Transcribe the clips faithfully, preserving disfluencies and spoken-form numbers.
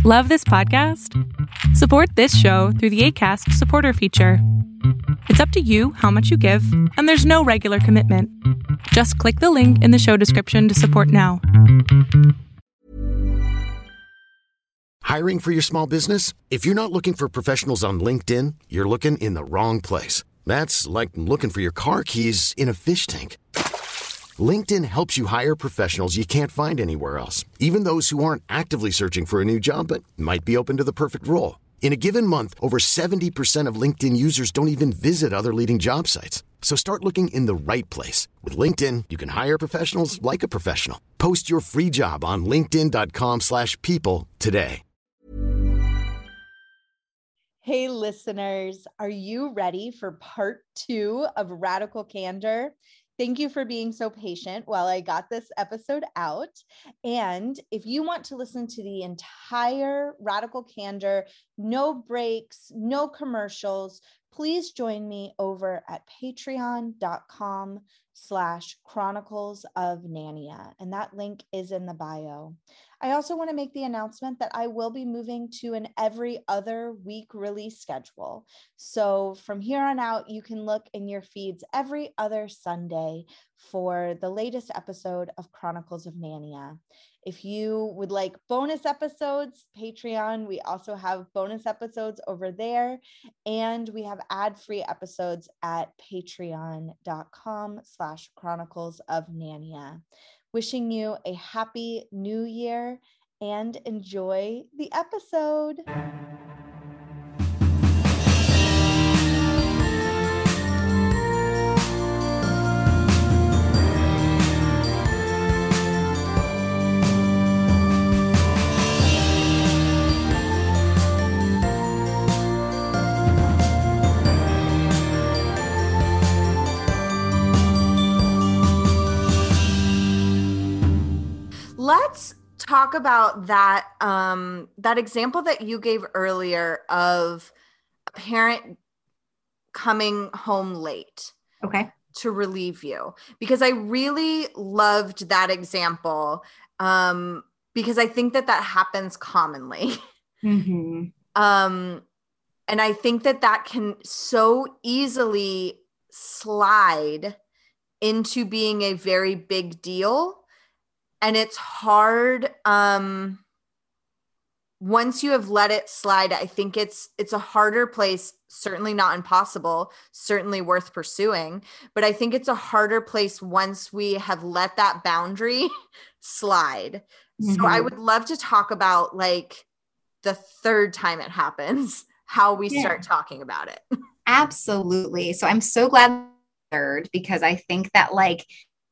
Love this podcast? Support this show through the Acast supporter feature. It's up to you how much you give, and there's no regular commitment. Just click the link in the show description to support now. Hiring for your small business? If you're not looking for professionals on LinkedIn, you're looking in the wrong place. That's like looking for your car keys in a fish tank. LinkedIn helps you hire professionals you can't find anywhere else, even those who aren't actively searching for a new job but might be open to the perfect role. In a given month, over seventy percent of LinkedIn users don't even visit other leading job sites. So start looking in the right place. With LinkedIn, you can hire professionals like a professional. Post your free job on linkedin.com slash people today. Hey, listeners, are you ready for part two of Radical Candor? Thank you for being so patient while I got this episode out. And if you want to listen to the entire Radical Candor, no breaks, no commercials, please join me over at patreon.com slash chronicles of Nania. And that link is in the bio. I also want to make the announcement that I will be moving to an every other week release schedule. So from here on out, you can look in your feeds every other Sunday for the latest episode of Chronicles of Nania. If you would like bonus episodes, Patreon, we also have bonus episodes over there. And we have ad-free episodes at patreon.com slash chronicles of Nania. Wishing you a happy new year and enjoy the episode. Let's talk about that, um, that example that you gave earlier of a parent coming home late. Okay. To relieve you, because I really loved that example, um, because I think that that happens commonly. Mm-hmm. Um, and I think that that can so easily slide into being a very big deal. And it's hard, um, once you have let it slide, I think it's it's a harder place, certainly not impossible, certainly worth pursuing. But I think it's a harder place once we have let that boundary slide. Mm-hmm. So I would love to talk about like the third time it happens, how we yeah. start talking about it. Absolutely. So I'm so glad third, because I think that like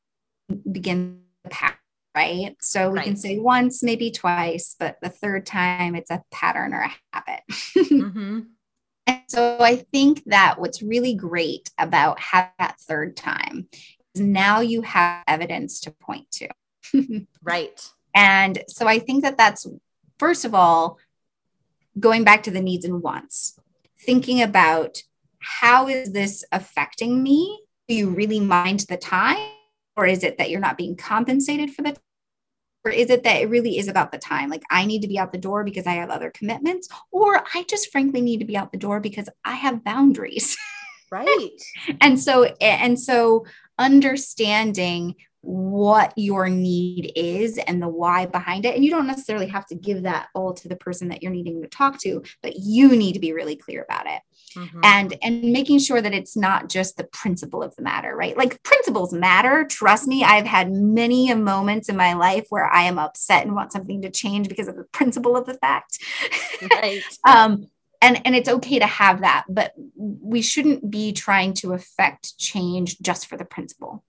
begin the pattern. Right. So we right. can say once, maybe twice, but the third time it's a pattern or a habit. Mm-hmm. And so I think that what's really great about having that third time is now you have evidence to point to. Right. And so I think that that's, first of all, going back to the needs and wants, thinking about how is this affecting me? Do you really mind the time? Or is it that you're not being compensated for the time? Or is it that it really is about the time? Like I need to be out the door because I have other commitments, or I just frankly need to be out the door because I have boundaries. Right. and so, and so understanding what your need is and the why behind it. And you don't necessarily have to give that all to the person that you're needing to talk to, but you need to be really clear about it. Mm-hmm. And, and making sure that it's not just the principle of the matter, right? Like principles matter. Trust me. I've had many moments in my life where I am upset and want something to change because of the principle of the fact. Right. um, and, and it's okay to have that, but we shouldn't be trying to affect change just for the principle.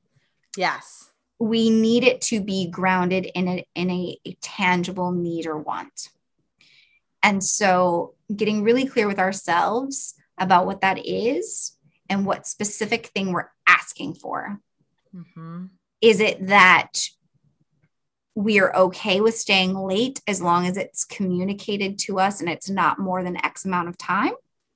Yes. We need it to be grounded in a, in a, a tangible need or want. And so getting really clear with ourselves about what that is and what specific thing we're asking for. Mm-hmm. Is it that we are okay with staying late as long as it's communicated to us and it's not more than X amount of time?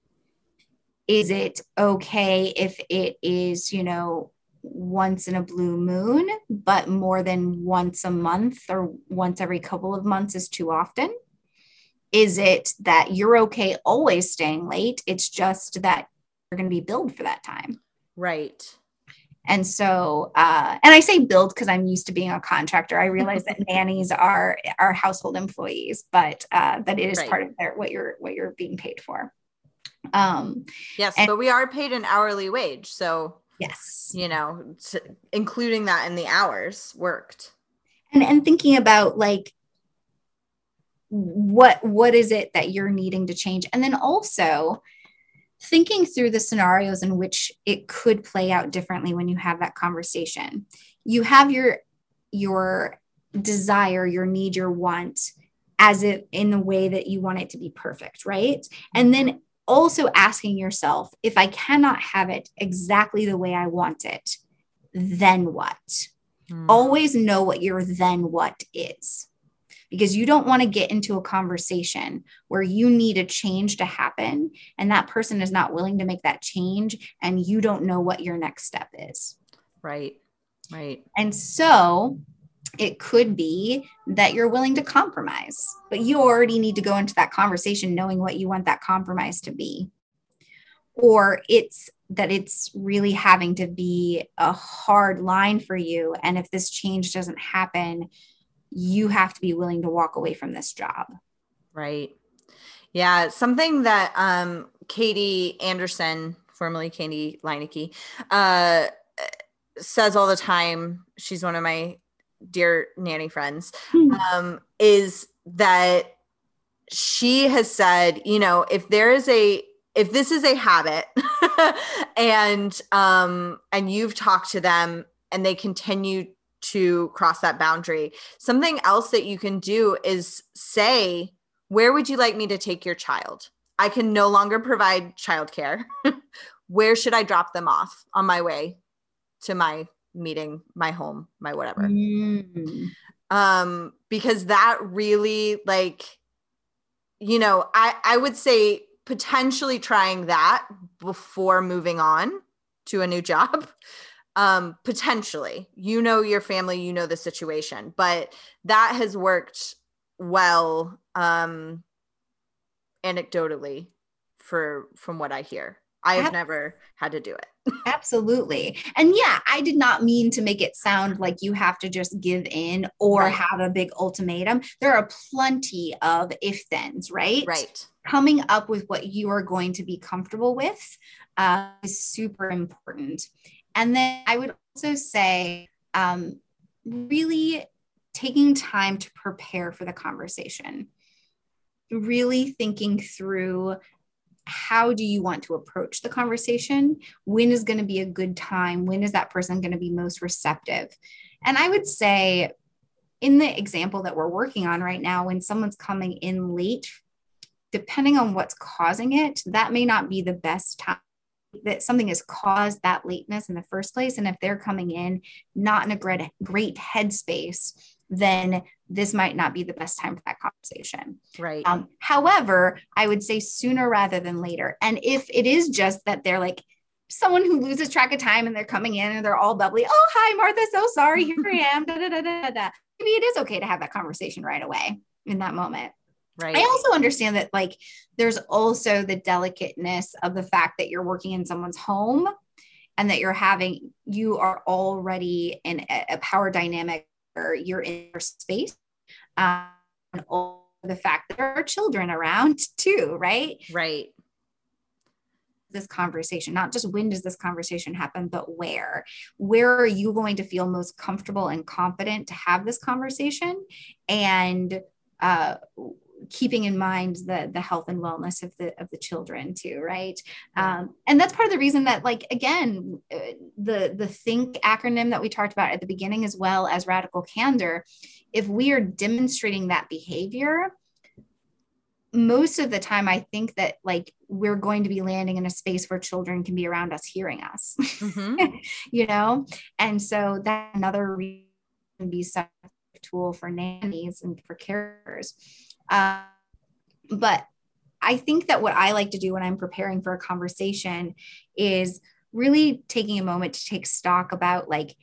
Is it okay if it is, you know, once in a blue moon, but more than once a month or once every couple of months is too often? Is it that you're okay always staying late? It's just that you're going to be billed for that time. Right. And so, uh, and I say billed because I'm used to being a contractor. I realize that nannies are, are household employees, but uh, that it is Right. part of their, what you're, what you're being paid for. Um, yes, and, but we are paid an hourly wage. So, yes, you know, t- including that in the hours worked. And, and thinking about like, what, what is it that you're needing to change? And then also thinking through the scenarios in which it could play out differently when you have that conversation. You have your, your desire, your need, your want as it in the way that you want it to be perfect, right? And then also asking yourself, if I cannot have it exactly the way I want it, then what? Mm. Always know what your then what is. Because you don't want to get into a conversation where you need a change to happen and that person is not willing to make that change and you don't know what your next step is. Right. Right. And so it could be that you're willing to compromise, but you already need to go into that conversation knowing what you want that compromise to be. Or it's that it's really having to be a hard line for you. And if this change doesn't happen, you have to be willing to walk away from this job. Right. Yeah. Something that um, Katie Anderson, formerly Katie Leineke, uh, says all the time, she's one of my dear nanny friends, mm-hmm. um, is that she has said, you know, if there is a, if this is a habit and, um, and you've talked to them and they continue to cross that boundary, something else that you can do is say, where would you like me to take your child? I can no longer provide childcare. Where should I drop them off on my way to my meeting, my home, my whatever? Mm. Um, because that really, like, you know, I, I would say potentially trying that before moving on to a new job. Um, potentially, you know, your family, you know, the situation, but that has worked well, um, anecdotally for, from what I hear. I have Ab- never had to do it. Absolutely. And yeah, I did not mean to make it sound like you have to just give in or right. have a big ultimatum. There are plenty of if thens, right? Right. Coming up with what you are going to be comfortable with uh, is super important. And then I would also say, um, really taking time to prepare for the conversation, really thinking through how do you want to approach the conversation? When is going to be a good time? When is that person going to be most receptive? And I would say in the example that we're working on right now, when someone's coming in late, depending on what's causing it, that may not be the best time. That something has caused that lateness in the first place. And if they're coming in not in a great, great headspace, then this might not be the best time for that conversation. Right. Um, however, I would say sooner rather than later. And if it is just that they're like someone who loses track of time and they're coming in and they're all bubbly, oh, hi, Martha, so sorry, here I am, da, da, da, da, da. Maybe it is okay to have that conversation right away in that moment. Right. I also understand that like there's also the delicateness of the fact that you're working in someone's home and that you're having, you are already in a, a power dynamic where you're in your space. Um, and also the fact that there are children around too, right? Right. This conversation, not just when does this conversation happen, but where, where are you going to feel most comfortable and confident to have this conversation? And, uh, keeping in mind the the health and wellness of the of the children too, right? Yeah. Um, and that's part of the reason that, like, again, the the THINK acronym that we talked about at the beginning, as well as Radical Candor, if we are demonstrating that behavior, most of the time, I think that like we're going to be landing in a space where children can be around us, hearing us, mm-hmm. you know? And so that's another reason to be such a tool for nannies and for carers. Um, but I think that what I like to do when I'm preparing for a conversation is really taking a moment to take stock about like,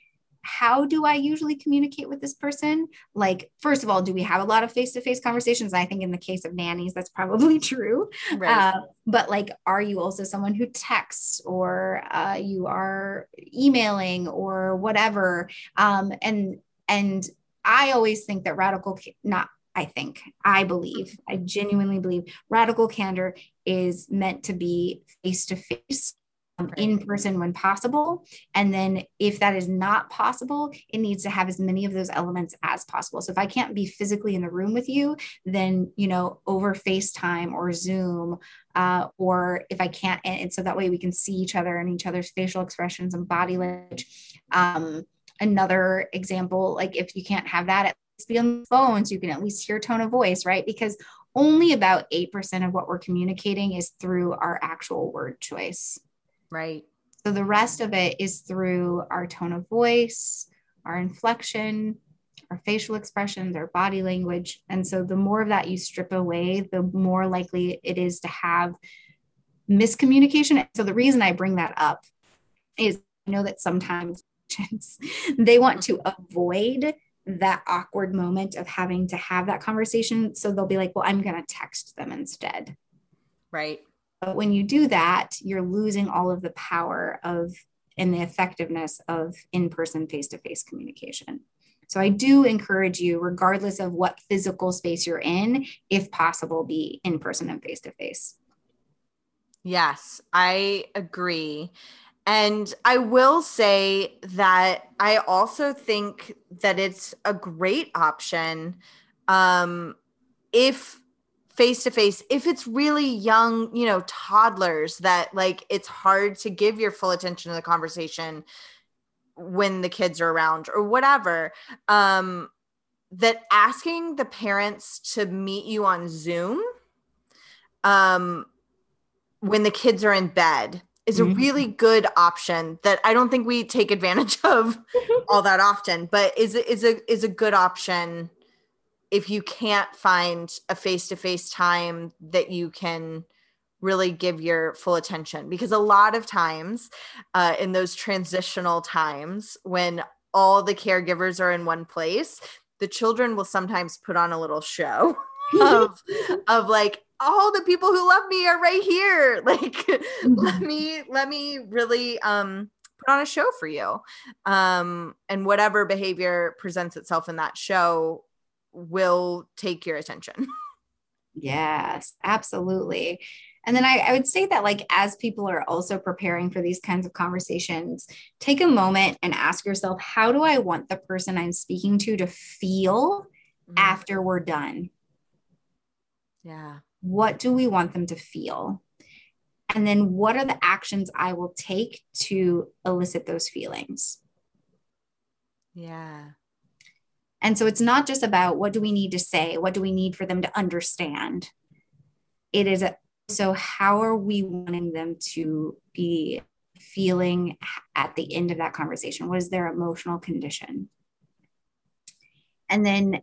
how do I usually communicate with this person? Like, first of all, do we have a lot of face-to-face conversations? I think in the case of nannies, that's probably true. Right. Uh, but like, are you also someone who texts, or uh, you are emailing or whatever? Um, and, and I always think that radical, not, I think, I believe, I genuinely believe radical candor is meant to be face-to-face, um, in person when possible. And then if that is not possible, it needs to have as many of those elements as possible. So if I can't be physically in the room with you, then, you know, over FaceTime or Zoom, uh, or if I can't, and, and so that way we can see each other and each other's facial expressions and body language. Um, another example, like if you can't have that, at least be on the phone so you can at least hear tone of voice, right? Because only about eight percent of what we're communicating is through our actual word choice. Right. So the rest of it is through our tone of voice, our inflection, our facial expressions, our body language. And so the more of that you strip away, the more likely it is to have miscommunication. So the reason I bring that up is I know that sometimes they want to avoid that awkward moment of having to have that conversation. So they'll be like, well, I'm going to text them instead. Right. But when you do that, you're losing all of the power of and the effectiveness of in-person face-to-face communication. So I do encourage you, regardless of what physical space you're in, if possible, be in person and face-to-face. Yes, I agree. And I will say that I also think that it's a great option um, if face-to-face, if it's really young, you know, toddlers that like, it's hard to give your full attention to the conversation when the kids are around or whatever, um, that asking the parents to meet you on Zoom um, when the kids are in bed is a really good option that I don't think we take advantage of all that often, but is is a is a good option if you can't find a face-to-face time that you can really give your full attention. Because a lot of times uh, in those transitional times when all the caregivers are in one place, the children will sometimes put on a little show of, of like, all the people who love me are right here. Like, mm-hmm. let me, let me really um, put on a show for you. Um, and whatever behavior presents itself in that show will take your attention. Yes, absolutely. And then I, I would say that like, as people are also preparing for these kinds of conversations, take a moment and ask yourself, how do I want the person I'm speaking to to feel mm-hmm. after we're done? Yeah. What do we want them to feel? And then what are the actions I will take to elicit those feelings? Yeah. And so it's not just about what do we need to say? What do we need for them to understand? It is a, so how are we wanting them to be feeling at the end of that conversation? What is their emotional condition? And then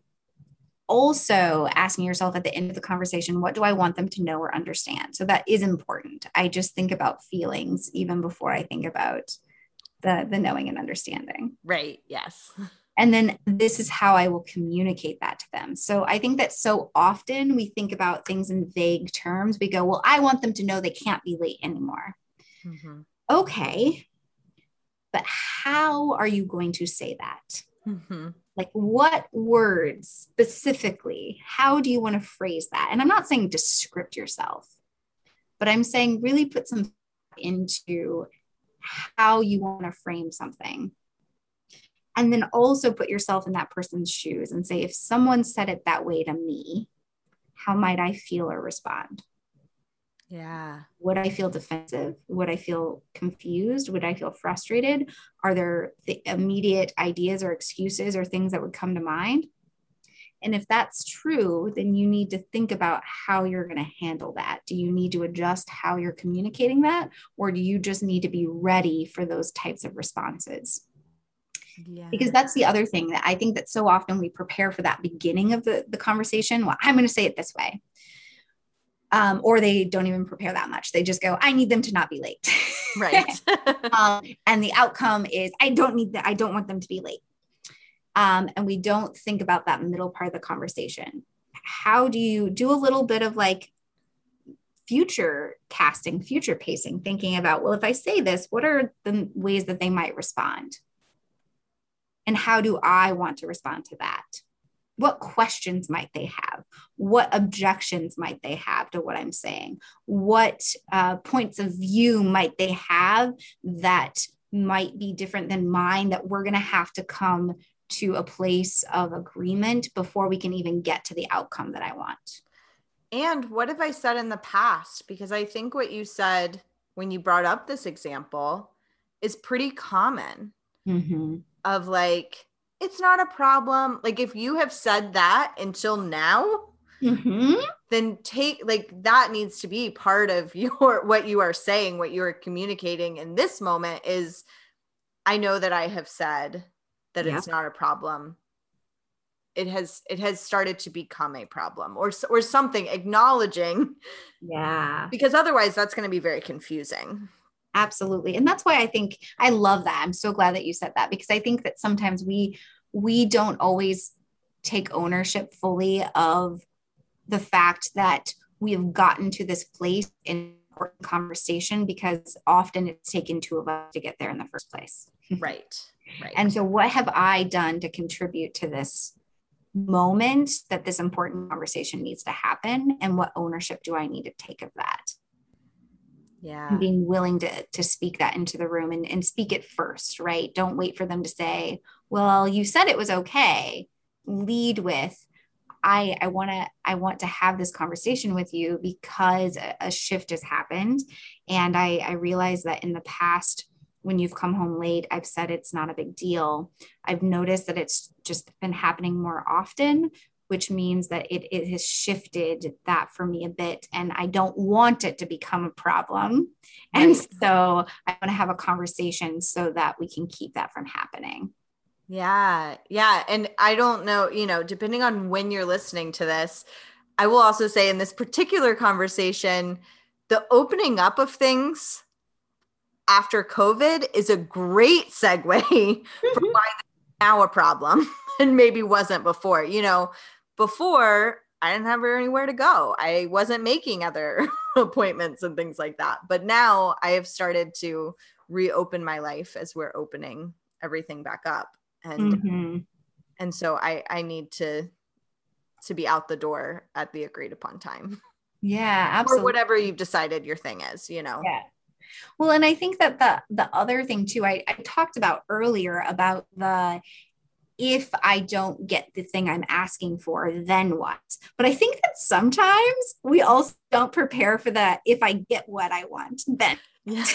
also asking yourself at the end of the conversation, what do I want them to know or understand? So that is important. I just think about feelings even before I think about the, the knowing and understanding. Right. Yes. And then this is how I will communicate that to them. So I think that so often we think about things in vague terms. We go, well, I want them to know they can't be late anymore. Mm-hmm. Okay. But how are you going to say that? Mm-hmm. Like what words specifically? How do you want to phrase that? And I'm not saying to script yourself, but I'm saying really put some into how you want to frame something. And then also put yourself in that person's shoes and say, if someone said it that way to me, how might I feel or respond? Yeah. Would I feel defensive? Would I feel confused? Would I feel frustrated? Are there the immediate ideas or excuses or things that would come to mind? And if that's true, then you need to think about how you're going to handle that. Do you need to adjust how you're communicating that? Or do you just need to be ready for those types of responses? Yeah. Because that's the other thing that I think that so often we prepare for that beginning of the, the conversation. Well, I'm going to say it this way. Um, or they don't even prepare that much. They just go, I need them to not be late. Right. um, and the outcome is, I don't need that. I don't want them to be late. Um, and we don't think about that middle part of the conversation. How do you do a little bit of like future casting, future pacing, thinking about, well, if I say this, what are the ways that they might respond? And how do I want to respond to that? What questions might they have? What objections might they have to what I'm saying? What uh, points of view might they have that might be different than mine, that we're going to have to come to a place of agreement before we can even get to the outcome that I want? And what have I said in the past? Because I think what you said when you brought up this example is pretty common. Mm-hmm. Of like, it's not a problem. Like if you have said that until now, mm-hmm. then take like that needs to be part of your, what you are saying, what you are communicating in this moment is, I know that I have said that yep. it's not a problem. It has, it has started to become a problem or, or something, acknowledging. Yeah. Because otherwise that's going to be very confusing. Absolutely. And that's why I think I love that. I'm so glad that you said that, because I think that sometimes we, we don't always take ownership fully of the fact that we have gotten to this place in important conversation, because often it's taken two of us to get there in the first place. Right. Right. And so what have I done to contribute to this moment that this important conversation needs to happen? And what ownership do I need to take of that? Yeah. And being willing to, to speak that into the room and, and speak it first, right? Don't wait for them to say, well, you said it was okay. Lead with, I, I want to, I want to have this conversation with you because a, a shift has happened. And I, I realize that in the past, when you've come home late, I've said it's not a big deal. I've noticed that it's just been happening more often, which means that it, it has shifted that for me a bit. And I don't want it to become a problem. And so I want to have a conversation so that we can keep that from happening. Yeah. Yeah. And I don't know, you know, depending on when you're listening to this, I will also say in this particular conversation, the opening up of things after COVID is a great segue for why it's now a problem and maybe wasn't before. You know, before I didn't have anywhere to go. I wasn't making other appointments and things like that. But now I have started to reopen my life as we're opening everything back up. And, mm-hmm. and so I, I need to, to be out the door at the agreed upon time. Yeah, absolutely. Or whatever you've decided your thing is, you know? Yeah. Well, and I think that the, the other thing too, I, I talked about earlier about the, if I don't get the thing I'm asking for, then what? But I think that sometimes we also don't prepare for that. If I get what I want, then. Yeah.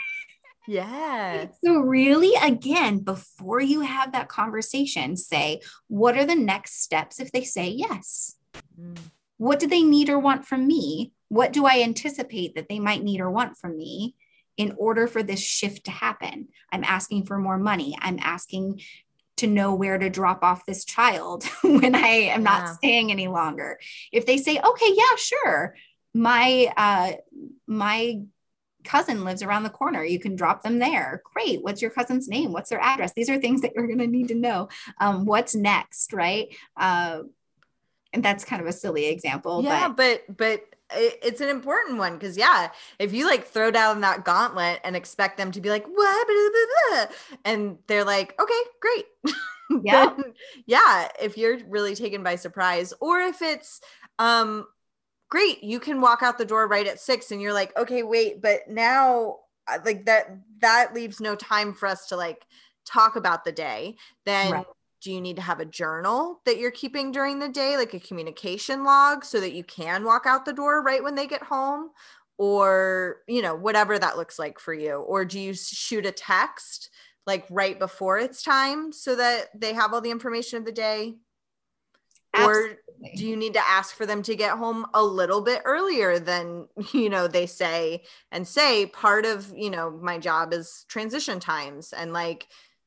Yeah. So really, again, before you have that conversation, say, what are the next steps if they say yes? Mm. What do they need or want from me? What do I anticipate that they might need or want from me in order for this shift to happen? I'm asking for more money. I'm asking to know where to drop off this child when I am not Yeah. staying any longer. If they say, okay, yeah, sure. My, uh, my cousin lives around the corner. You can drop them there. Great. What's your cousin's name? What's their address? These are things that you're going to need to know. Um, what's next, right? Uh, and that's kind of a silly example. Yeah, but, but, but it's an important one. Cause yeah, if you like throw down that gauntlet and expect them to be like, what, blah, blah, blah, and they're like, okay, great. Yeah. Then, yeah. If you're really taken by surprise, or if it's, um, great, you can walk out the door right at six and you're like, okay, wait, but now like that, that leaves no time for us to like talk about the day. Then right. Do you need to have a journal that you're keeping during the day, like a communication log, so that you can walk out the door right when they get home? Or, you know, whatever that looks like for you. Or do you shoot a text like right before it's time so that they have all the information of the day? Absolutely. Or do you need to ask for them to get home a little bit earlier than, you know, they say, and say part of, you know, my job is transition times, and like,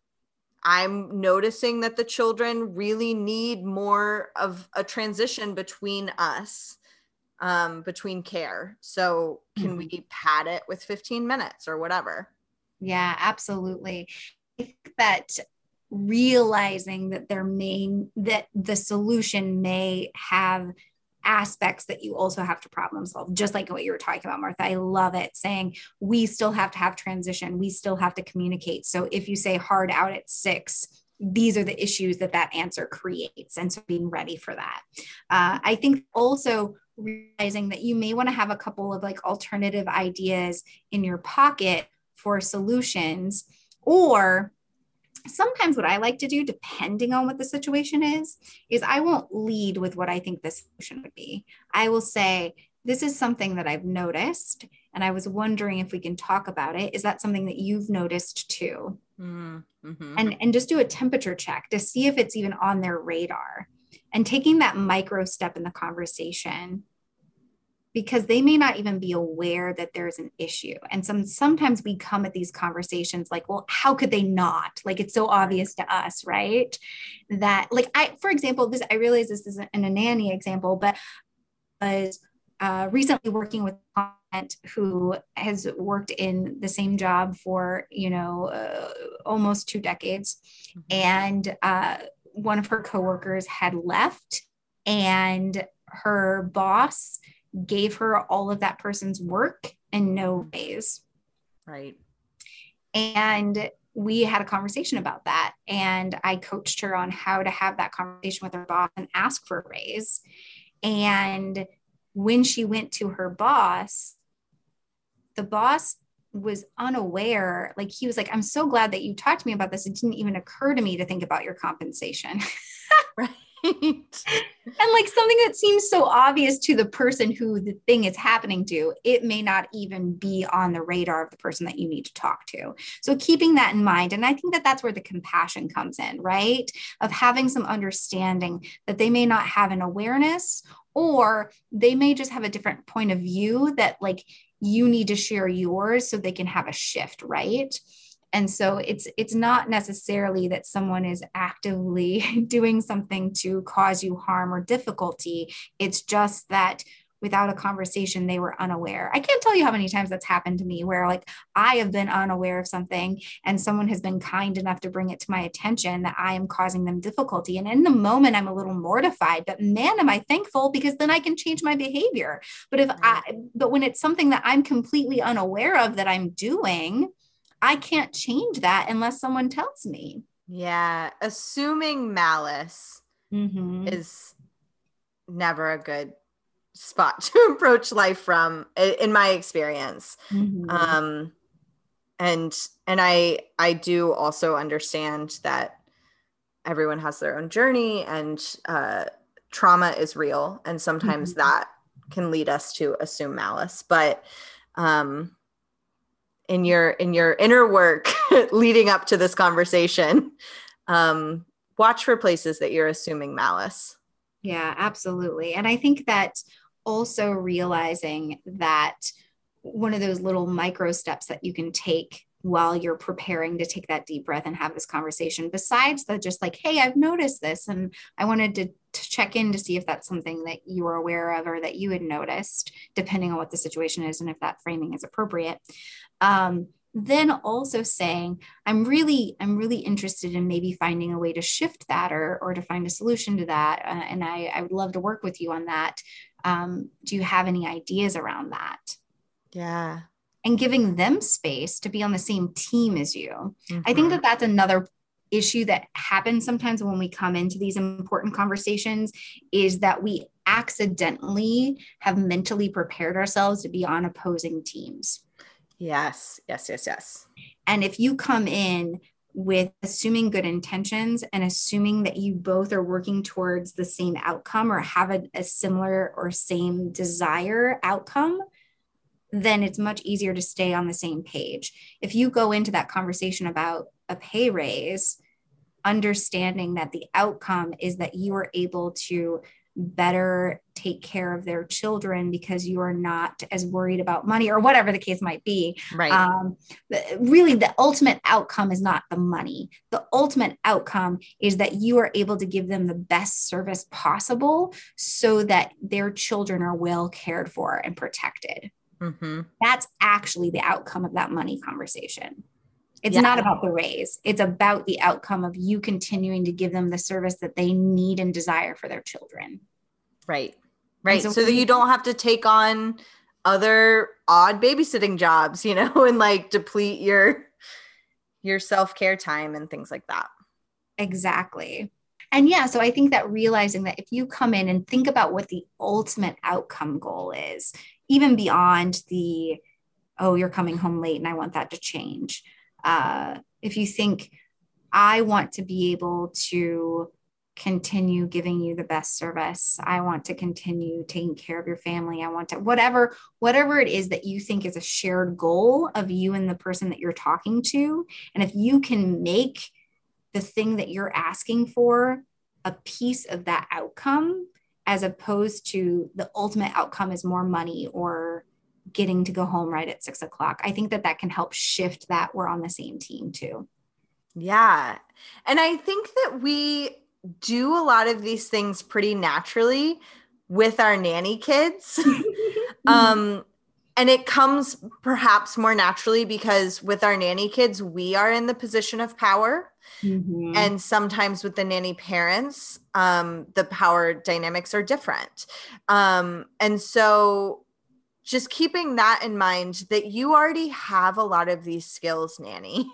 I'm noticing that the children really need more of a transition between us. um, between care. So can mm-hmm. we pad it with fifteen minutes or whatever? Yeah, absolutely. I think that realizing that there may, that the solution may have aspects that you also have to problem solve, just like what you were talking about, Martha. I love it, saying we still have to have transition. We still have to communicate. So if you say hard out at six, these are the issues that that answer creates. And so being ready for that. Uh, I think also realizing that you may want to have a couple of like alternative ideas in your pocket for solutions, or sometimes what I like to do, depending on what the situation is, is I won't lead with what I think the solution would be. I will say, this is something that I've noticed, and I was wondering if we can talk about it. Is that something that you've noticed too? Mm-hmm. And, and just do a temperature check to see if it's even on their radar, and taking that micro step in the conversation, because they may not even be aware that there's an issue. And some, sometimes we come at these conversations like, well, how could they not? Like, it's so obvious to us, right? That like, I, for example, this, I realize this is an, a nanny example, but I was uh, recently working with a client who has worked in the same job for, you know, uh, almost two decades. Mm-hmm. And uh, one of her coworkers had left, and her boss gave her all of that person's work and no raise. Right. And we had a conversation about that. And I coached her on how to have that conversation with her boss and ask for a raise. And when she went to her boss, the boss was unaware. Like, he was like, I'm so glad that you talked to me about this. It didn't even occur to me to think about your compensation. Right. And like something that seems so obvious to the person who the thing is happening to, it may not even be on the radar of the person that you need to talk to. So keeping that in mind. And I think that that's where the compassion comes in, right? Of having some understanding that they may not have an awareness, or they may just have a different point of view that like you need to share yours so they can have a shift, right? And so it's it's not necessarily that someone is actively doing something to cause you harm or difficulty. It's just that without a conversation, they were unaware. I can't tell you how many times that's happened to me, where like I have been unaware of something and someone has been kind enough to bring it to my attention that I am causing them difficulty. And in the moment, I'm a little mortified, but man, am I thankful, because then I can change my behavior. But if I, but when it's something that I'm completely unaware of that I'm doing, I can't change that unless someone tells me. Yeah. Assuming malice mm-hmm. is never a good spot to approach life from, in my experience. Mm-hmm. Um, and, and I, I do also understand that everyone has their own journey, and uh, trauma is real. And sometimes mm-hmm. that can lead us to assume malice, but um, in your, in your inner work leading up to this conversation, um, watch for places that you're assuming malice. Yeah, absolutely. And I think that also realizing that one of those little micro steps that you can take while you're preparing to take that deep breath and have this conversation, besides the just like, hey, I've noticed this, and I wanted to, to check in to see if that's something that you were aware of or that you had noticed, depending on what the situation is and if that framing is appropriate. Um, then also saying, I'm really, I'm really interested in maybe finding a way to shift that, or, or to find a solution to that. Uh, and I, I would love to work with you on that. Um, do you have any ideas around that? Yeah. And giving them space to be on the same team as you. Mm-hmm. I think that that's another issue that happens sometimes when we come into these important conversations, is that we accidentally have mentally prepared ourselves to be on opposing teams. Yes, yes, yes, yes. And if you come in with assuming good intentions and assuming that you both are working towards the same outcome, or have a, a similar or same desire outcome, then it's much easier to stay on the same page. If you go into that conversation about a pay raise, understanding that the outcome is that you are able to better take care of their children because you are not as worried about money or whatever the case might be. Right. Um, really, the ultimate outcome is not the money. The ultimate outcome is that you are able to give them the best service possible so that their children are well cared for and protected. Mm-hmm. That's actually the outcome of that money conversation. It's yeah. not about the raise. It's about the outcome of you continuing to give them the service that they need and desire for their children. Right. Right. So, so that you don't have to take on other odd babysitting jobs, you know, and like deplete your, your self-care time and things like that. Exactly. And yeah, so I think that realizing that if you come in and think about what the ultimate outcome goal is, even beyond the, oh, you're coming home late and I want that to change. Uh, if you think, I want to be able to continue giving you the best service, I want to continue taking care of your family, I want to, whatever, whatever it is that you think is a shared goal of you and the person that you're talking to. And if you can make the thing that you're asking for a piece of that outcome, as opposed to the ultimate outcome is more money or getting to go home right at six o'clock. I think that that can help shift that we're on the same team too. Yeah. And I think that we do a lot of these things pretty naturally with our nanny kids. um, and it comes perhaps more naturally because with our nanny kids, we are in the position of power. Mm-hmm. And sometimes with the nanny parents, um, the power dynamics are different. Um, and so just keeping that in mind that you already have a lot of these skills, nanny.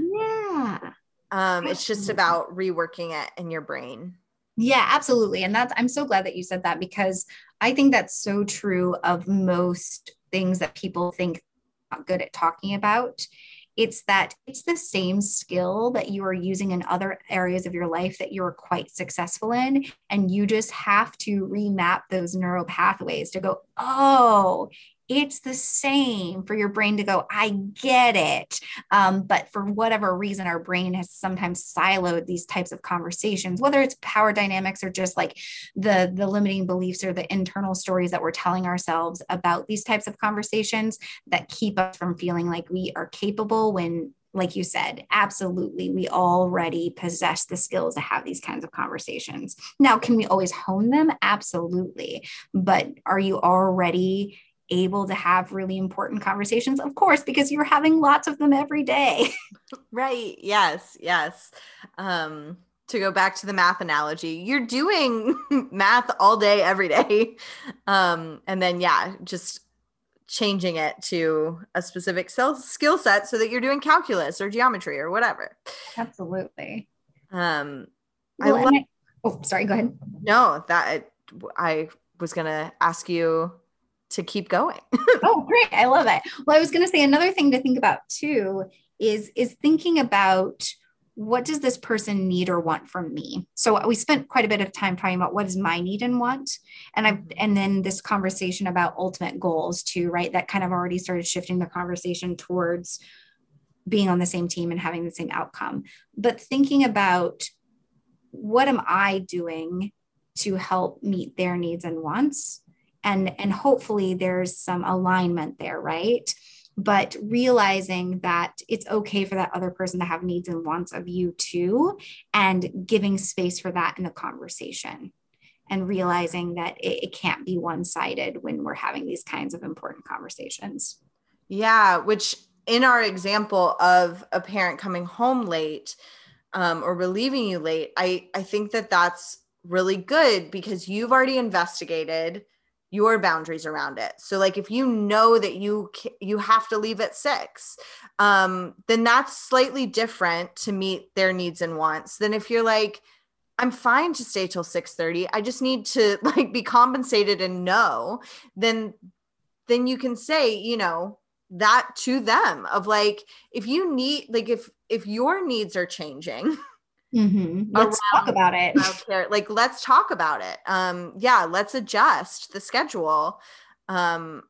Yeah. Um, it's just about reworking it in your brain. Yeah, absolutely. And that's, I'm so glad that you said that because I think that's so true of most things that people think not good at talking about. It's that it's the same skill that you are using in other areas of your life that you're quite successful in. And you just have to remap those neural pathways to go, oh, it's the same for your brain to go, I get it. Um, but for whatever reason, our brain has sometimes siloed these types of conversations, whether it's power dynamics or just like the, the limiting beliefs or the internal stories that we're telling ourselves about these types of conversations that keep us from feeling like we are capable when, like you said, absolutely, we already possess the skills to have these kinds of conversations. Now, can we always hone them? Absolutely. But are you already able to have really important conversations? Of course, because you're having lots of them every day. Right. Yes. Yes. Um, to go back to the math analogy, you're doing math all day, every day. Um, and then, yeah, just changing it to a specific skill set so that you're doing calculus or geometry or whatever. Absolutely. Um, well, I, love- I oh, sorry, go ahead. No, that I was going to ask you to keep going. Oh, great. I love it. Well, I was going to say another thing to think about too is, is thinking about what does this person need or want from me? So we spent quite a bit of time talking about what is my need and want. And I, and then this conversation about ultimate goals too, right? That kind of already started shifting the conversation towards being on the same team and having the same outcome. But thinking about what am I doing to help meet their needs and wants? And, and hopefully there's some alignment there, right? But realizing that it's okay for that other person to have needs and wants of you too, and giving space for that in the conversation and realizing that it, it can't be one-sided when we're having these kinds of important conversations. Yeah, which in our example of a parent coming home late um, or relieving you late, I, I think that that's really good because you've already investigated your boundaries around it. So like, if you know that you, you have to leave at six, um, then that's slightly different to meet their needs and wants than if you're like, I'm fine to stay till six thirty. I just need to like be compensated and know, then, then you can say, you know, that to them of like, if you need, like, if, if your needs are changing, Mm-hmm. Let's talk about it. Childcare. Like, let's talk about it. Um, yeah, let's adjust the schedule. Um,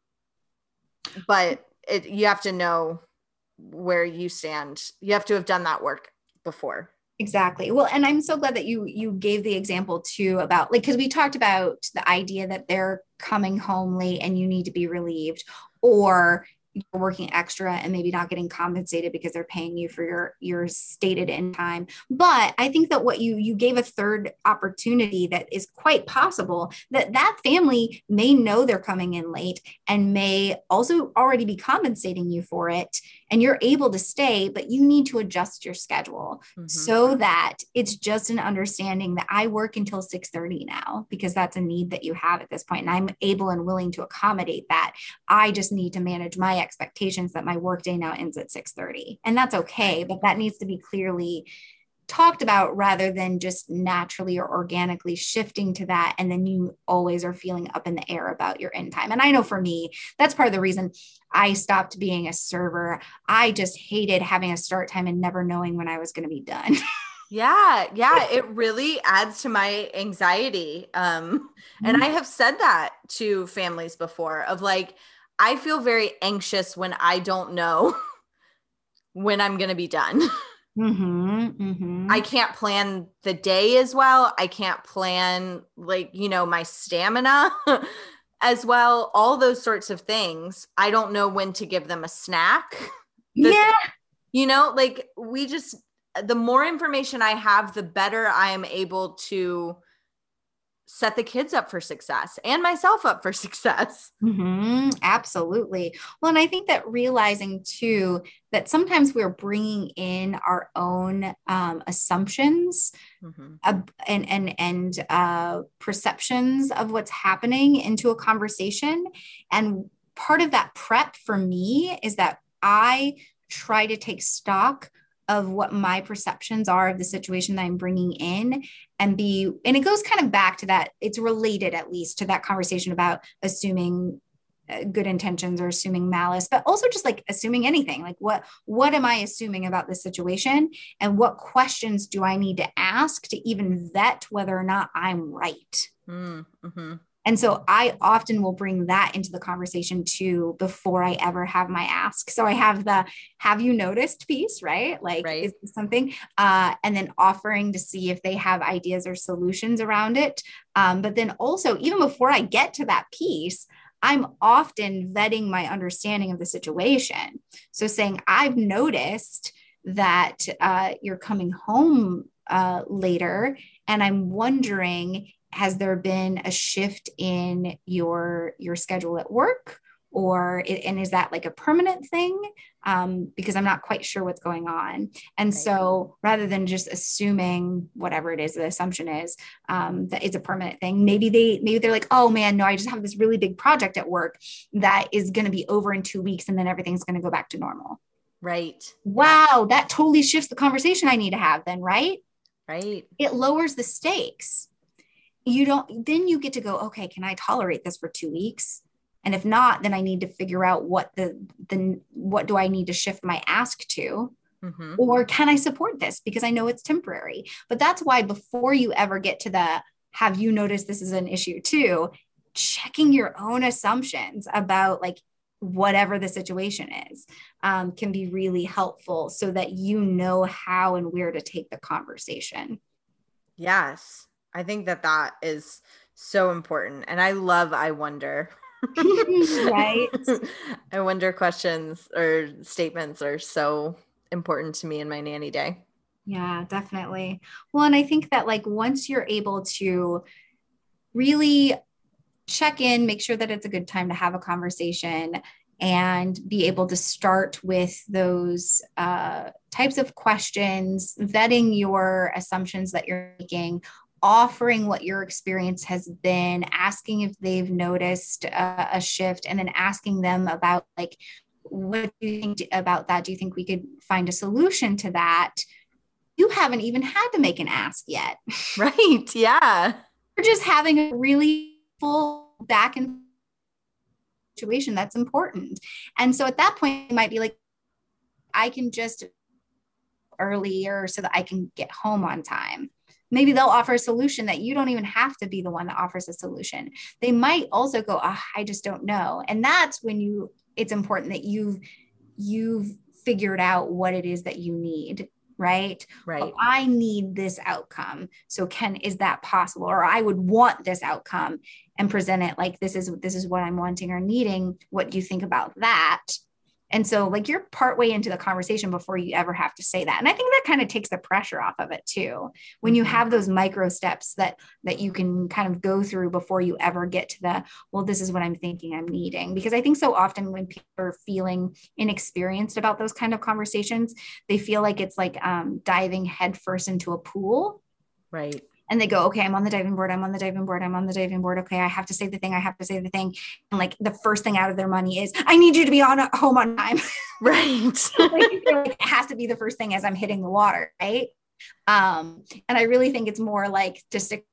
but it, you have to know where you stand. You have to have done that work before. Exactly. Well, and I'm so glad that you you gave the example too about like, because we talked about the idea that they're coming home late and you need to be relieved, or you're working extra and maybe not getting compensated because they're paying you for your your stated in time. But I think that what you you gave a third opportunity that is quite possible, that that family may know they're coming in late and may also already be compensating you for it, and you're able to stay, but you need to adjust your schedule mm-hmm. so that it's just an understanding that I work until six thirty now because that's a need that you have at this point, and I'm able and willing to accommodate that. I just need to manage my expectations that my workday now ends at six thirty, and that's okay, but that needs to be clearly talked about rather than just naturally or organically shifting to that. And then you always are feeling up in the air about your end time. And I know for me, that's part of the reason I stopped being a server. I just hated having a start time and never knowing when I was going to be done. Yeah. Yeah. It really adds to my anxiety. Um, and mm-hmm. I have said that to families before of like, I feel very anxious when I don't know when I'm going to be done. Mm-hmm, mm-hmm. I can't plan the day as well. I can't plan like, you know, my stamina as well. All those sorts of things. I don't know when to give them a snack. Yeah. You know, like we just, the more information I have, the better I am able to set the kids up for success and myself up for success. Mm-hmm, absolutely. Well, and I think that realizing too, that sometimes we're bringing in our own um, assumptions mm-hmm. uh, and, and, and uh, perceptions of what's happening into a conversation. And part of that prep for me is that I try to take stock of what my perceptions are of the situation that I'm bringing in and be, and it goes kind of back to that. It's related at least to that conversation about assuming uh, good intentions or assuming malice, but also just like assuming anything, like what, what am I assuming about this situation? And what questions do I need to ask to even vet whether or not I'm right? Mm-hmm. And so I often will bring that into the conversation too, before I ever have my ask. So I have the, have you noticed piece, right? Like, right. Is this something, uh, and then offering to see if they have ideas or solutions around it. Um, but then also, even before I get to that piece, I'm often vetting my understanding of the situation. So saying, I've noticed that uh, you're coming home uh, later, and I'm wondering, has there been a shift in your, your schedule at work, or, it, and is that like a permanent thing? Um, because I'm not quite sure what's going on. And right. So rather than just assuming whatever it is, the assumption is um, that it's a permanent thing, maybe they, maybe they're like, oh man, no, I just have this really big project at work that is going to be over in two weeks. And then everything's going to go back to normal. Right. Wow. That totally shifts the conversation I need to have then, right? Right. It lowers the stakes. You don't, then you get to go, okay, can I tolerate this for two weeks? And if not, then I need to figure out what the, the, what do I need to shift my ask to? Mm-hmm. Or can I support this because I know it's temporary? But that's why before you ever get to the, have you noticed this is an issue too, checking your own assumptions about like whatever the situation is um, can be really helpful so that you know how and where to take the conversation. Yes. I think that that is so important. And I love, I wonder. Right. I wonder questions or statements are so important to me in my nanny day. Yeah, definitely. Well, and I think that like once you're able to really check in, make sure that it's a good time to have a conversation and be able to start with those uh, types of questions, vetting your assumptions that you're making, offering what your experience has been, asking if they've noticed a, a shift, and then asking them about like, what do you think about that? Do you think we could find a solution to that? You haven't even had to make an ask yet. Right. Yeah. You're just having a really full back and situation that's important. And so at that point, it might be like, I can just earlier so that I can get home on time. Maybe they'll offer a solution that you don't even have to be the one that offers a solution. They might also go, oh, I just don't know. And that's when you, it's important that you've, you've figured out what it is that you need right? Right. Well, I need this outcome. So can, is that possible? Or I would want this outcome, and present it like, this is, this is what I'm wanting or needing. What do you think about that? And so like you're partway into the conversation before you ever have to say that. And I think that kind of takes the pressure off of it too. When you have those micro steps that, that you can kind of go through before you ever get to the, well, this is what I'm thinking I'm needing. Because I think so often when people are feeling inexperienced about those kind of conversations, they feel like it's like um, diving headfirst into a pool. Right. And they go, okay, I'm on the diving board. I'm on the diving board. I'm on the diving board. Okay. I have to say the thing. I have to say the thing. And like the first thing out of their money is, I need you to be on home on time. Right. Like, it has to be the first thing as I'm hitting the water. Right. Um, and I really think it's more like just a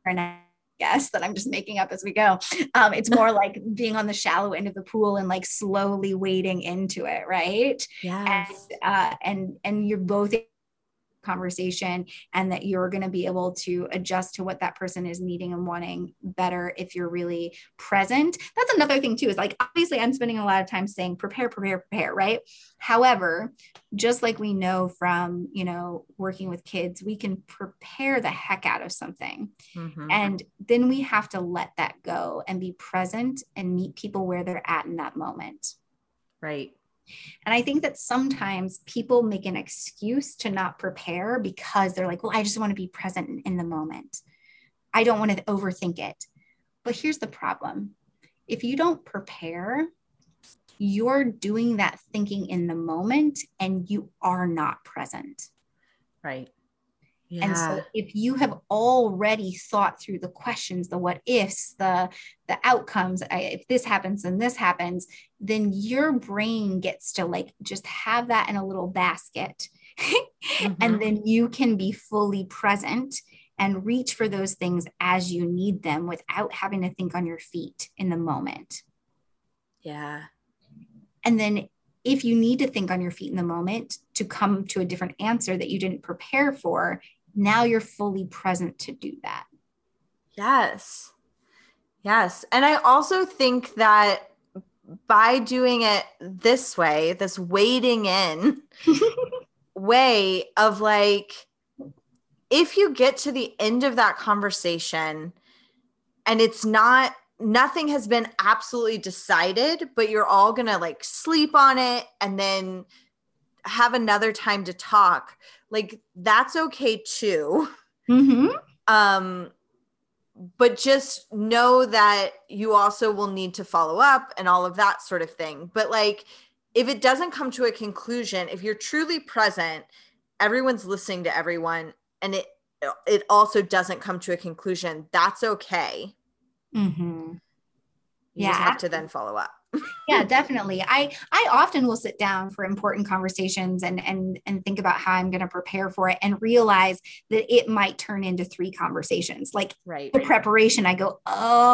guess that I'm just making up as we go. Um, it's more like being on the shallow end of the pool and like slowly wading into it. Right. Yes. And, uh, and, and you're both conversation, and that you're going to be able to adjust to what that person is needing and wanting better if you're really present. That's another thing too, is like, obviously I'm spending a lot of time saying prepare, prepare, prepare, right? However, just like we know from, you know, working with kids, we can prepare the heck out of something. Mm-hmm. And then we have to let that go and be present and meet people where they're at in that moment. Right. And I think that sometimes people make an excuse to not prepare because they're like, well, I just want to be present in, in the moment. I don't want to overthink it. But here's the problem. If you don't prepare, you're doing that thinking in the moment and you are not present. Right. Yeah. And so if you have already thought through the questions, the what ifs, the, the outcomes, I, if this happens and this happens, then your brain gets to like, just have that in a little basket. Mm-hmm. And then you can be fully present and reach for those things as you need them without having to think on your feet in the moment. Yeah. And then if you need to think on your feet in the moment to come to a different answer that you didn't prepare for, now you're fully present to do that. Yes. Yes. And I also think that by doing it this way, this wading in way of like, if you get to the end of that conversation and it's not, nothing has been absolutely decided, but you're all going to like sleep on it and then have another time to talk, like that's okay too. Mm-hmm. Um, but just know that you also will need to follow up and all of that sort of thing. But like, if it doesn't come to a conclusion, if you're truly present, everyone's listening to everyone, and it, it also doesn't come to a conclusion, that's okay. Mm-hmm. You yeah. just have to then follow up. Yeah, definitely. I, I often will sit down for important conversations and, and, and think about how I'm going to prepare for it and realize that it might turn into three conversations. Like right. the preparation, I go,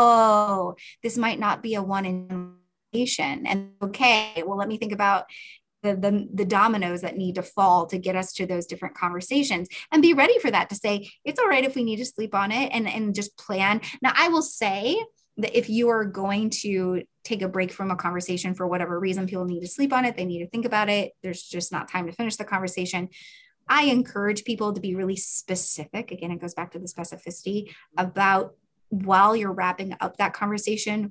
oh, this might not be a one invitation. And okay, well, let me think about the, the, the dominoes that need to fall to get us to those different conversations, and be ready for that, to say, it's all right if we need to sleep on it, and, and just plan. Now, I will say that if you are going to take a break from a conversation for whatever reason, people need to sleep on it, they need to think about it, there's just not time to finish the conversation, I encourage people to be really specific. Again, it goes back to the specificity about, while you're wrapping up that conversation,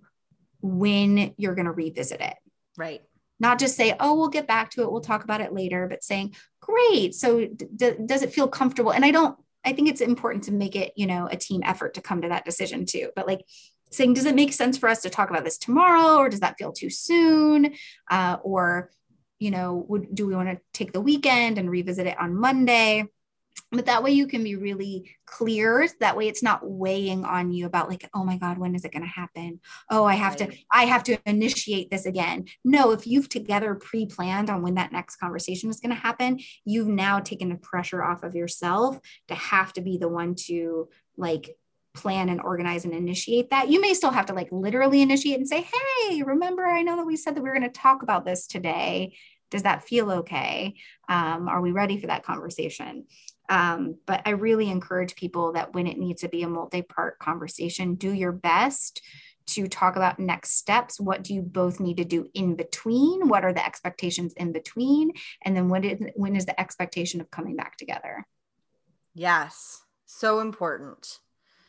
when you're going to revisit it. Right. Not just say, oh, we'll get back to it, we'll talk about it later, but saying, great. So d- d- does it feel comfortable? And I don't, I think it's important to make it, you know, a team effort to come to that decision too. But like saying, does it make sense for us to talk about this tomorrow? Or does that feel too soon? Uh, or, you know, would, do we want to take the weekend and revisit it on Monday? But that way you can be really clear. That way it's not weighing on you about like, oh my God, when is it going to happen? Oh, I have right. to, I have to initiate this again. No, if you've together pre-planned on when that next conversation is going to happen, you've now taken the pressure off of yourself to have to be the one to like plan and organize and initiate that. You may still have to like literally initiate and say, hey, remember, I know that we said that we were going to talk about this today. Does that feel okay? Um, are we ready for that conversation? Um, but I really encourage people that when it needs to be a multi-part conversation, do your best to talk about next steps. What do you both need to do in between? What are the expectations in between? And then when is, when is the expectation of coming back together? Yes. So important.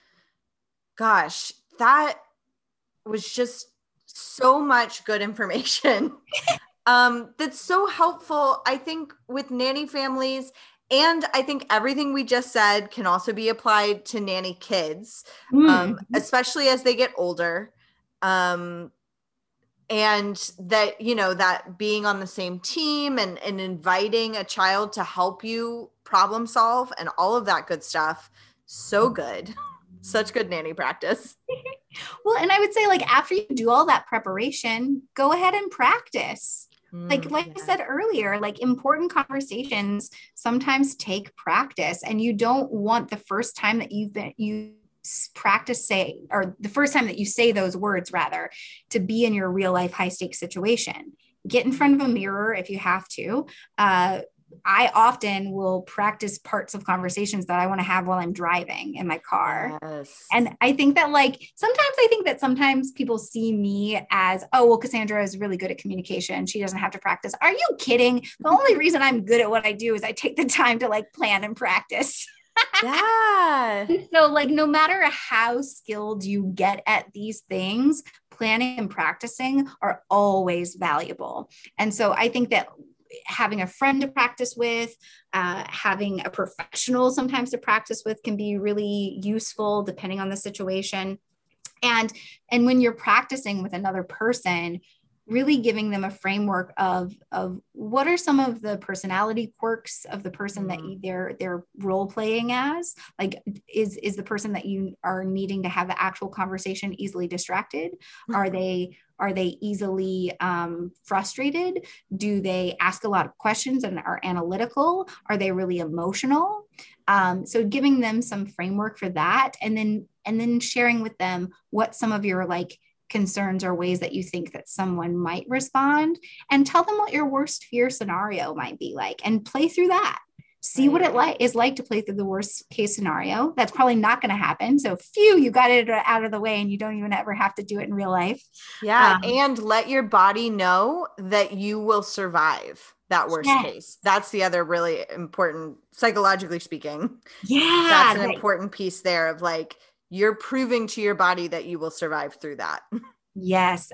Gosh, that was just so much good information. um, that's so helpful, I think, with nanny families. And I think everything we just said can also be applied to nanny kids, mm. um, especially as they get older. Um, and that, you know, that being on the same team and, and inviting a child to help you problem solve and all of that good stuff. So good. Such good nanny practice. Well, and I would say, like, after you do all that preparation, go ahead and practice. Like, like yeah. I said earlier, like, important conversations sometimes take practice, and you don't want the first time that you've been, you practice say, or the first time that you say those words rather, to be in your real life high stakes situation. Get in front of a mirror if you have to. Uh, I often will practice parts of conversations that I want to have while I'm driving in my car. Yes. And I think that, like, sometimes I think that sometimes people see me as, oh, well, Cassandra is really good at communication. She doesn't have to practice. Are you kidding? The only reason I'm good at what I do is I take the time to, like, plan and practice. Yeah. So, like, no matter how skilled you get at these things, planning and practicing are always valuable. And so I think that having a friend to practice with, uh, having a professional sometimes to practice with can be really useful depending on the situation. And, and when you're practicing with another person, really giving them a framework of, of what are some of the personality quirks of the person mm. that you, they're, they're role playing as. Like, is, is the person that you are needing to have the actual conversation easily distracted? Are they, are they easily um, frustrated? Do they ask a lot of questions and are analytical? Are they really emotional? Um, so giving them some framework for that, and then, and then sharing with them what some of your, like, concerns or ways that you think that someone might respond, and tell them what your worst fear scenario might be like, and play through that. See what it like is like to play through the worst case scenario. That's probably not going to happen. So phew, you got it out of the way and you don't even ever have to do it in real life. Yeah. Um, and let your body know that you will survive that worst yes. case. That's the other really important, psychologically speaking. Yeah. That's an that, important piece there of, like, you're proving to your body that you will survive through that. Yes,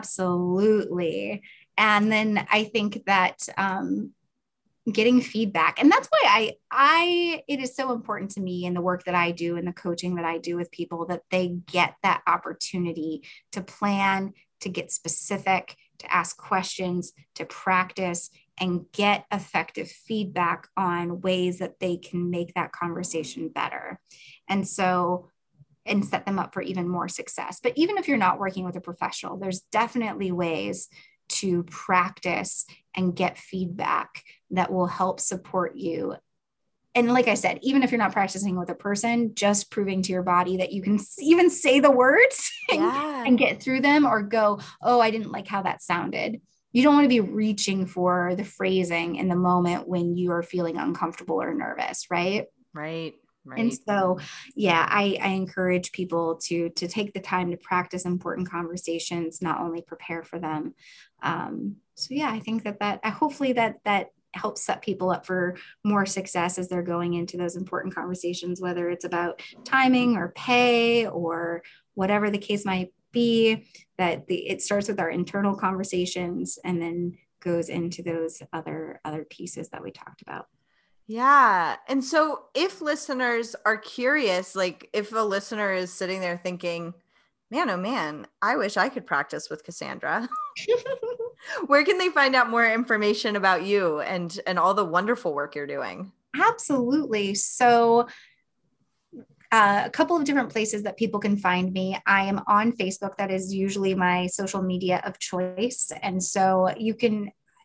absolutely. And then I think that, um, getting feedback. And that's why I, I, it is so important to me in the work that I do and the coaching that I do with people, that they get that opportunity to plan, to get specific, to ask questions, to practice, and get effective feedback on ways that they can make that conversation better. And so, and set them up for even more success. But even if you're not working with a professional, there's definitely ways to practice and get feedback that will help support you. And like I said, even if you're not practicing with a person, just proving to your body that you can even say the words and, yeah. and get through them, or go, oh, I didn't like how that sounded. You don't want to be reaching for the phrasing in the moment when you are feeling uncomfortable or nervous, right? Right. Right. And so, yeah, I, I encourage people to, to take the time to practice important conversations, not only prepare for them. Um, so yeah, I think that that, hopefully that, that helps set people up for more success as they're going into those important conversations, whether it's about timing or pay or whatever the case might be, that the, it starts with our internal conversations and then goes into those other, other pieces that we talked about. Yeah. And so if listeners are curious, like if a listener is sitting there thinking, man, oh man, I wish I could practice with Cassandra. Where can they find out more information about you and, and all the wonderful work you're doing? Absolutely. So uh, a couple of different places that people can find me. I am on Facebook. That is usually my social media of choice. And so you can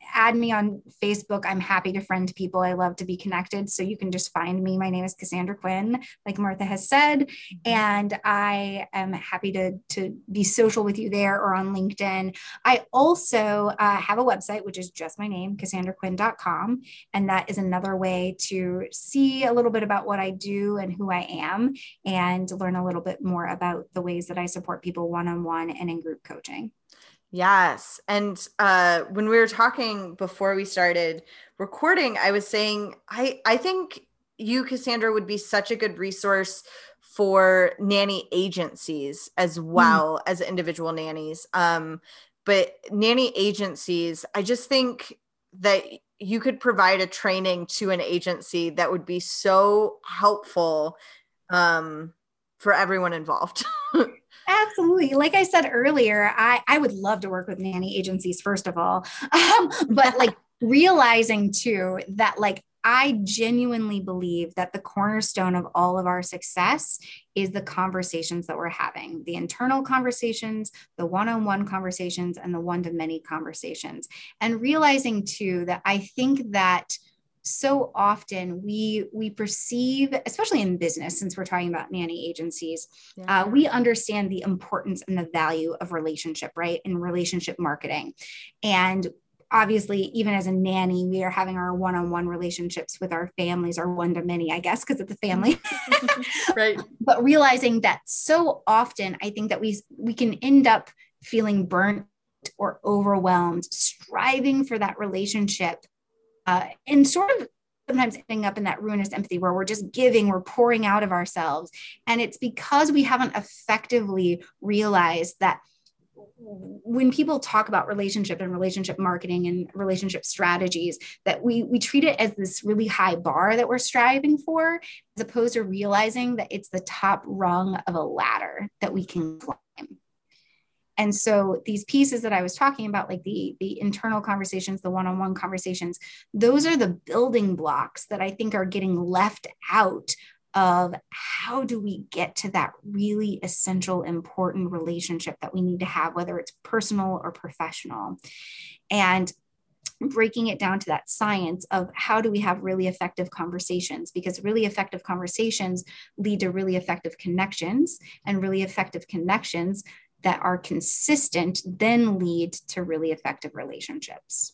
add me on Facebook. I'm happy to friend people. I love to be connected. So you can just find me. My name is Cassandra Quinn, like Martha has said. And I am happy to, to be social with you there or on LinkedIn. I also uh, have a website, which is just my name, cassandra quinn dot com. And that is another way to see a little bit about what I do and who I am, and learn a little bit more about the ways that I support people one-on-one and in group coaching. Yes. And uh, when we were talking before we started recording, I was saying, I, I think you, Cassandra, would be such a good resource for nanny agencies as well mm. as individual nannies. Um, but nanny agencies, I just think that you could provide a training to an agency that would be so helpful um, for everyone involved. Absolutely. Like I said earlier, I, I would love to work with nanny agencies, first of all. Um, but like realizing too, that like, I genuinely believe that the cornerstone of all of our success is the conversations that we're having, the internal conversations, the one-on-one conversations, and the one-to-many conversations. And realizing too, that I think that so often we we perceive, especially in business, since we're talking about nanny agencies, yeah. uh, we understand the importance and the value of relationship, right? And relationship marketing. And obviously, even as a nanny, we are having our one-on-one relationships with our families, or one-to-many, I guess, because it's a family. Right. But realizing that so often, I think that we we can end up feeling burnt or overwhelmed, striving for that relationship. Uh, and sort of sometimes ending up in that ruinous empathy where we're just giving, we're pouring out of ourselves. And it's because we haven't effectively realized that when people talk about relationship and relationship marketing and relationship strategies, that we, we treat it as this really high bar that we're striving for, as opposed to realizing that it's the top rung of a ladder that we can climb. And so these pieces that I was talking about, like the, the internal conversations, the one-on-one conversations, those are the building blocks that I think are getting left out of how do we get to that really essential, important relationship that we need to have, whether it's personal or professional. And breaking it down to that science of how do we have really effective conversations, because really effective conversations lead to really effective connections, and really effective connections that are consistent then lead to really effective relationships.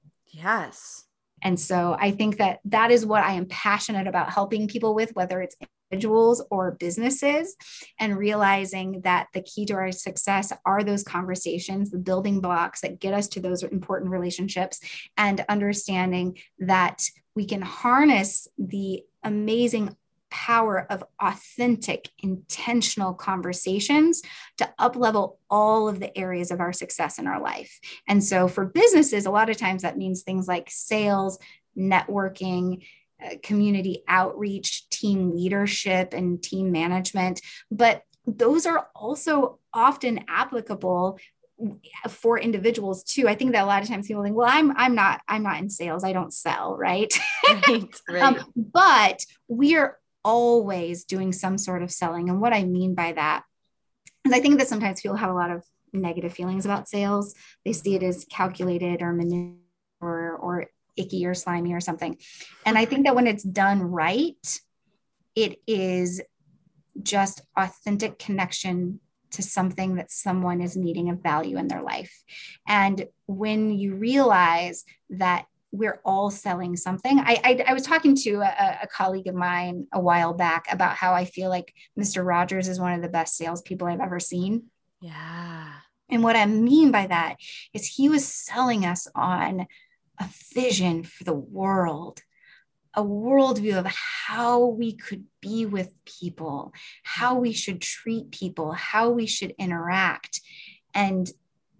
Yes. And so I think that that is what I am passionate about helping people with, whether it's individuals or businesses, and realizing that the key to our success are those conversations, the building blocks that get us to those important relationships, and understanding that we can harness the amazing power of authentic, intentional conversations to up-level all of the areas of our success in our life. And so for businesses, a lot of times that means things like sales, networking, uh, community outreach, team leadership, and team management. But those are also often applicable for individuals too. I think that a lot of times people think, well, I'm, I'm not, I'm not in sales. I don't sell. Right. Right, right. um, but we are always doing some sort of selling. And what I mean by that is I think that sometimes people have a lot of negative feelings about sales. They see it as calculated or manipulative or, or icky or slimy or something. And I think that when it's done right, it is just authentic connection to something that someone is needing of value in their life. And when you realize that we're all selling something. I, I, I was talking to a, a colleague of mine a while back about how I feel like Mister Rogers is one of the best salespeople I've ever seen. Yeah. And what I mean by that is he was selling us on a vision for the world, a worldview of how we could be with people, how we should treat people, how we should interact. And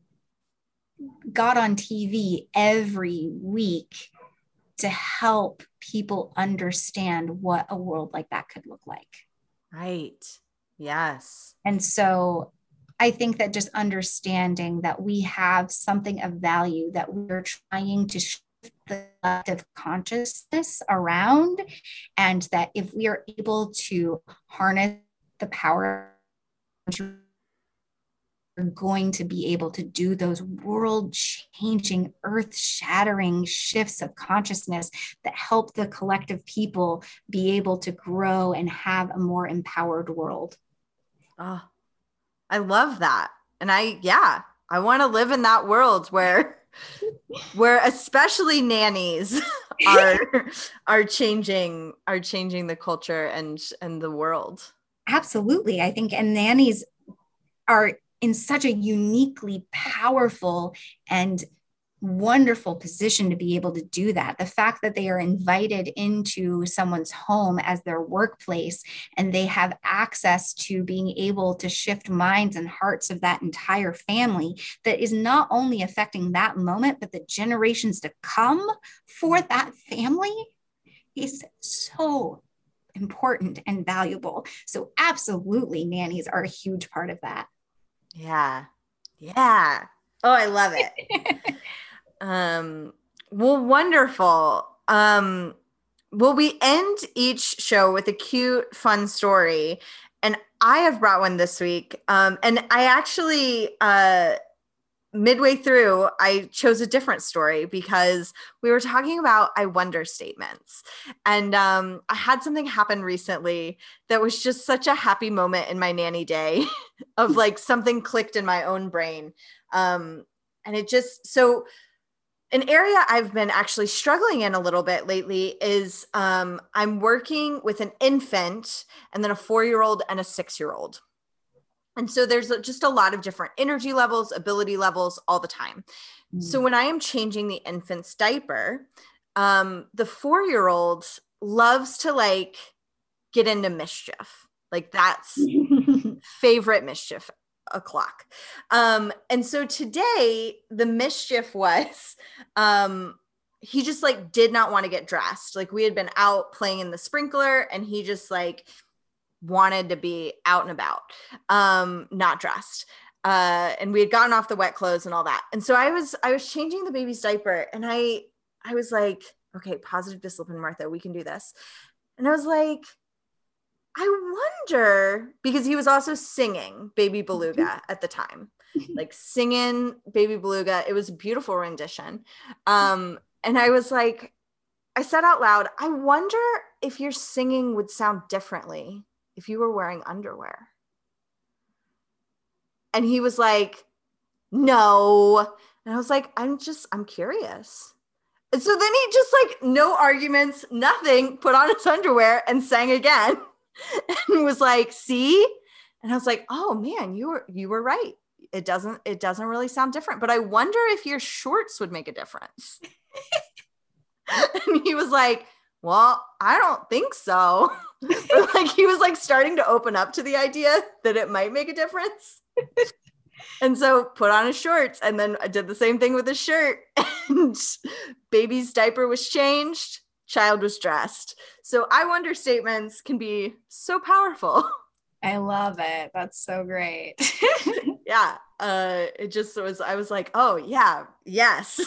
got on T V every week to help people understand what a world like that could look like. Right. Yes. And so I think that just understanding that we have something of value that we're trying to shift the collective consciousness around, and that if we are able to harness the power going to be able to do those world-changing, earth-shattering shifts of consciousness that help the collective people be able to grow and have a more empowered world. Oh, I love that. And I, yeah, I want to live in that world where, where especially nannies are, are changing, are changing the culture and, and the world. Absolutely. I think, and nannies are in such a uniquely powerful and wonderful position to be able to do that. The fact that they are invited into someone's home as their workplace, and they have access to being able to shift minds and hearts of that entire family, that is not only affecting that moment, but the generations to come for that family, is so important and valuable. So absolutely, nannies are a huge part of that. Yeah. Yeah. Oh, I love it. um, well, wonderful. Um, well, we end each show with a cute, fun story. And I have brought one this week. Um, and I actually, uh, midway through, I chose a different story because we were talking about I wonder statements. And um, I had something happen recently that was just such a happy moment in my nanny day of like something clicked in my own brain. Um, and it just, so an area I've been actually struggling in a little bit lately is um, I'm working with an infant and then a four-year-old and a six-year-old. And so there's just a lot of different energy levels, ability levels all the time. Mm. So when I am changing the infant's diaper, um, the four-year-old loves to like get into mischief. Like that's favorite mischief o'clock. Um, and so today the mischief was, um, he just like did not want to get dressed. Like we had been out playing in the sprinkler and he just like wanted to be out and about, um, not dressed. Uh, and we had gotten off the wet clothes and all that. And so I was, I was changing the baby's diaper and I, I was like, okay, positive discipline, Martha, we can do this. And I was like, I wonder, because he was also singing Baby Beluga at the time, like singing Baby Beluga. It was a beautiful rendition. Um, and I was like, I said out loud, I wonder if your singing would sound differently if you were wearing underwear. And he was like, no. And I was like, I'm just, I'm curious. And so then he just like, no arguments, nothing, put on his underwear and sang again. And was like, see? And I was like, oh man, you were, you were right. It doesn't, it doesn't really sound different, but I wonder if your shorts would make a difference. And he was like, well, I don't think so. But like, he was like starting to open up to the idea that it might make a difference. And so put on his shorts, and then I did the same thing with his shirt, and baby's diaper was changed. Child was dressed. So I wonder statements can be so powerful. I love it. That's so great. Yeah. Uh, it just was, I was like, oh yeah, yes.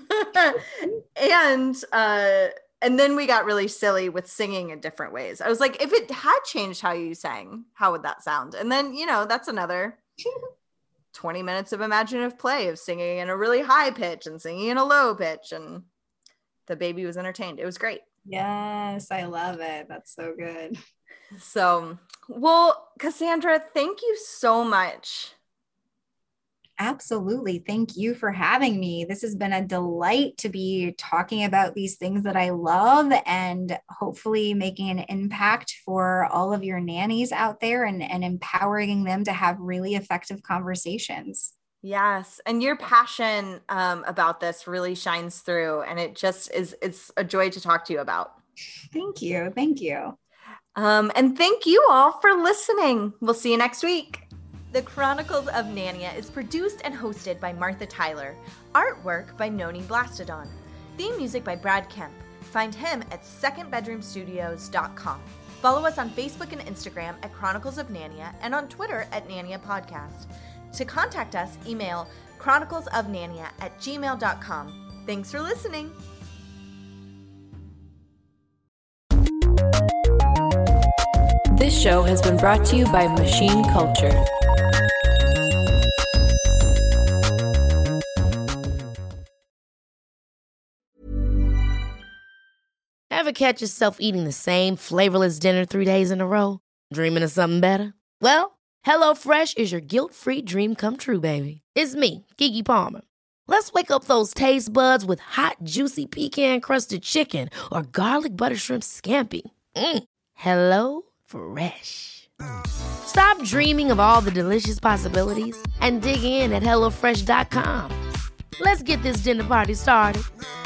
and, uh, and then we got really silly with singing in different ways. I was like, if it had changed how you sang, how would that sound? And then, you know, that's another twenty minutes of imaginative play of singing in a really high pitch and singing in a low pitch, and the baby was entertained. It was great. Yes, I love it. That's so good. So, well, Cassandra, thank you so much. Absolutely. Thank you for having me. This has been a delight to be talking about these things that I love, and hopefully making an impact for all of your nannies out there, and, and empowering them to have really effective conversations. Yes. And your passion um, about this really shines through, and it just is, it's a joy to talk to you about. Thank you. Thank you. Um, and thank you all for listening. We'll see you next week. The Chronicles of Nania is produced and hosted by Martha Tyler. Artwork by Noni Blastodon. Theme music by Brad Kemp. Find him at second bedroom studios dot com. Follow us on Facebook and Instagram at Chronicles of Nania, and on Twitter at Nania Podcast. To contact us, email chroniclesofnania at gmail dot com. Thanks for listening. This show has been brought to you by Machine Culture. Ever catch yourself eating the same flavorless dinner three days in a row? Dreaming of something better? Well, HelloFresh is your guilt-free dream come true, baby. It's me, Keke Palmer. Let's wake up those taste buds with hot, juicy pecan-crusted chicken or garlic butter shrimp scampi. Mm. Hello Fresh. Stop dreaming of all the delicious possibilities and dig in at hello fresh dot com. Let's get this dinner party started.